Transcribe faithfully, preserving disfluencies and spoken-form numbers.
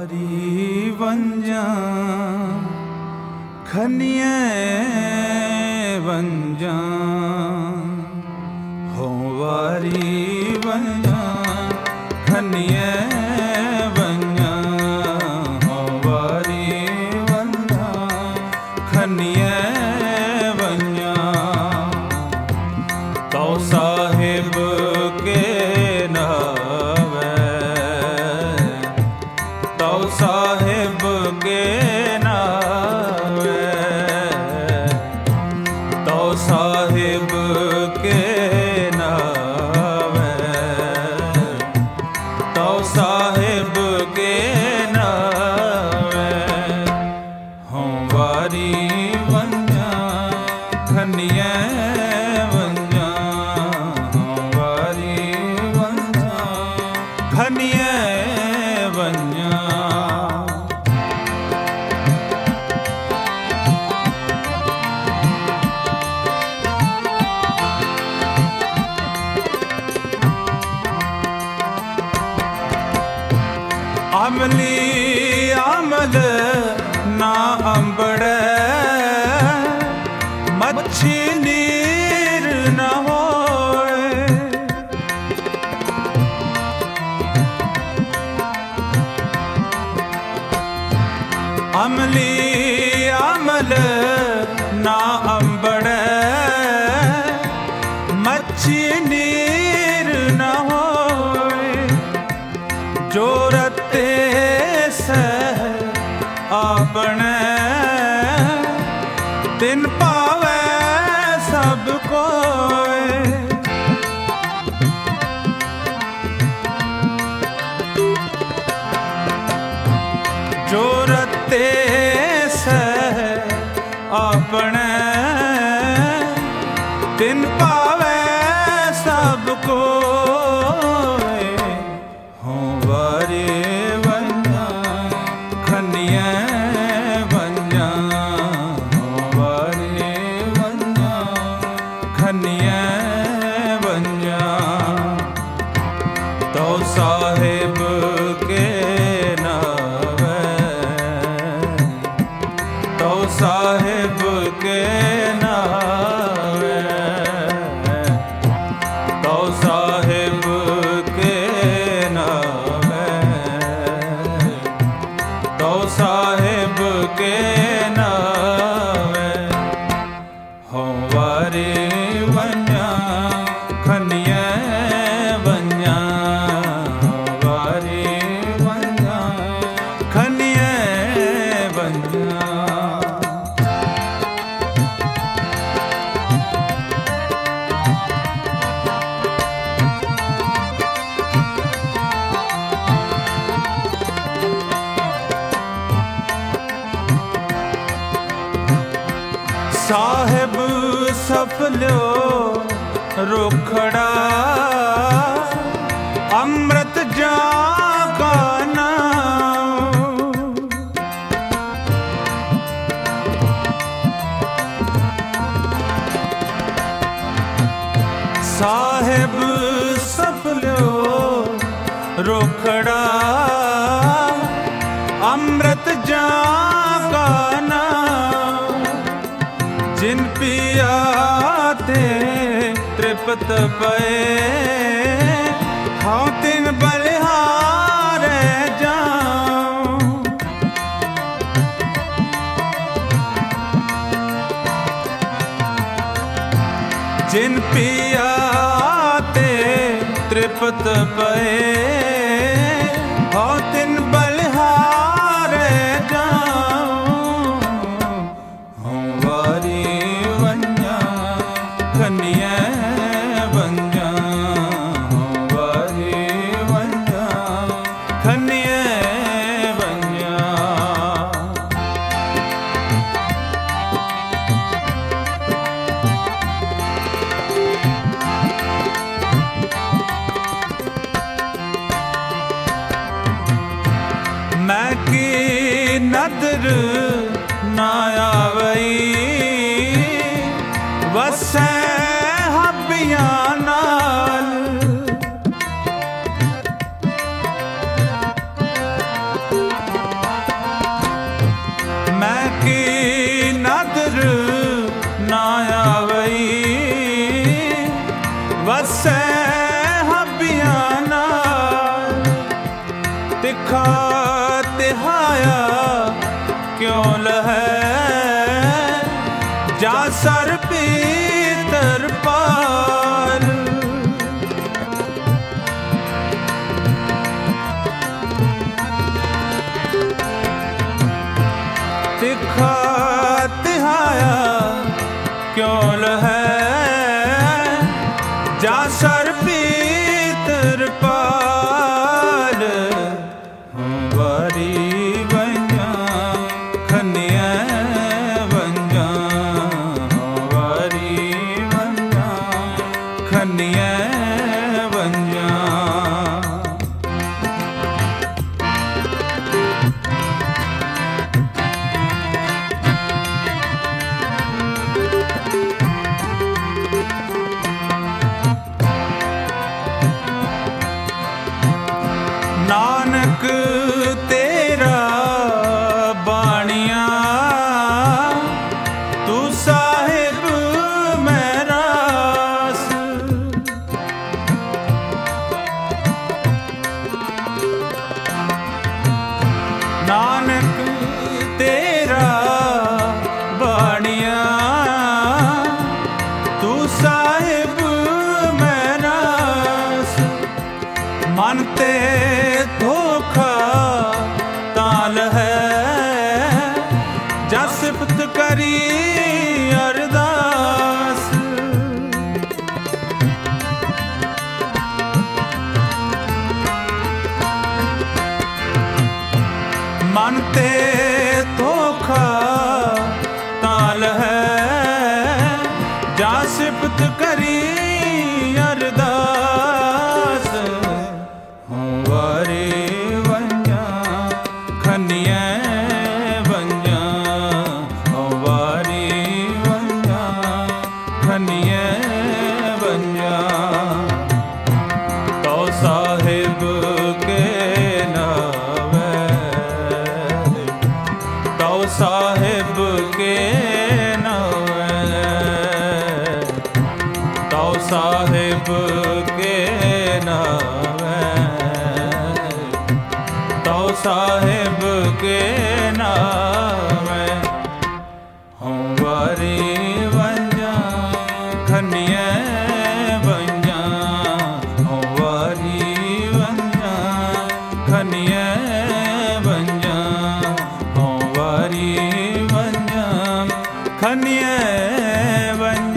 वारी वंजा खनिए वंजा हो वारी वंजा खनिए वंजा हो वारी वंजा खनिए वंजा तो साहिब के नावे तो साहिब के नावे तो साहिब के नावे तो साहिब के नावे हों वारी वंजा खनिए वंजा हों वारी वंजा खनिए वंजा अमली अमल ना अंबड़े मच्छी नीर न होए अमली अमल ना अंबड़े मच्छी नीर न होए जो रते से अपने तिन पावे सबको जो रते से अपने तिन पावे सबको हों वारी वंजा खनिए वंजा हों वारी वंजा खनिए वंजा तो साहिब के नावे तो साहिब के नावे तो साहिब के नावे तो साहिब के नावे हों वारी वंजा खनिए वंजा हों वारी वंजा खनिए वंजा साहिब सफलो रुखड़ा अमृत जा का नाम साहिब सफलो रुखड़ा अमृत जा का नाम जिन पियाते तृप्त पए हाँ तिन बलिहारे जाऊं जिन पियाते तृप्त पए हाँ तिन बलिहारे जाऊं हों वारी वंजा खनिए वंजा हों वारी वंजा खनिए वंजा मैं की नदर ना आवई वसै हबियां नाल ਤਿੱਖਾ ਤਿਹਾਇਆ ਕਿਉ ਲਹੈ ਜਾ ਸਰ ਪੀਤਰ ਪਾਲ ਤਿੱਖਾ ਤਿਹਾਇਆ ਕਿਉ ਲਹੈ ਜਾ ਸਰ ਪੀਤਰ ਪਾਲ ਵਾਰੀ ਵੰਜਾਂ ਖੰਨਿਐ ਵੰਜਾਂ ਵਾਰੀ ਵੰਜਾਂ ਖੰਨਿਐ ਵੰਜਾਂ ਨਾਨਕ ਤੇਰਾ ਬਾਣੀਆਂ ਤੂੰ ਸਾਹਿਬ ਮੈਂ ਰਾਸ ਨਾਨਕ ਤੇਰਾ ਬਾਣੀਆਂ ਤੂੰ ਸਾਹਿਬ ਮੈਂ ਰਾਸ ਮਨ ਤੇ ਧੋਖਾ ਤਾਲ ਹੈ ਜਾ ਸਿਫਤ ਕਰੀ ਅਰਦਾਸ ਮਨ ਤੇ ਧੋਖਾ ਤਾਲ ਹੈ ਜਾ ਸਿਫਤ ਕਰੀ ਅਰਦਾਸ ਵਾਰੀ ਵੰਜਾਂ ਖੰਨਿਐ ਵੰਜਾਂ ਵਾਰੀ ਵੰਜਾਂ ਖੰਨਿਐ ਵੰਜਾਂ ਤੋ ਸਾਹਿਬ ਕੇ ਨਾਵੈ ਤੋ ਸਾਹਿਬ ਕੇ ਨਾਵੈ ਤੋ ਸਾਹਿਬ ਕੇ ਨਾਵੈ ਤੋ ਸਾਹਿਬ ਕੇ ਨਾਵੈ ਹਉ ਵਾਰੀ ਵੰਜਾਂ ਖੰਨਿਐ ਵੰਜਾਂ ਹਉ ਵਾਰੀ ਵੰਜਾਂ ਖੰਨਿਐ ਵੰਜਾਂ ਹਉ ਵਾਰੀ ਵੰਜਾਂ ਖੰਨਿਐ ਵੰਜਾਂ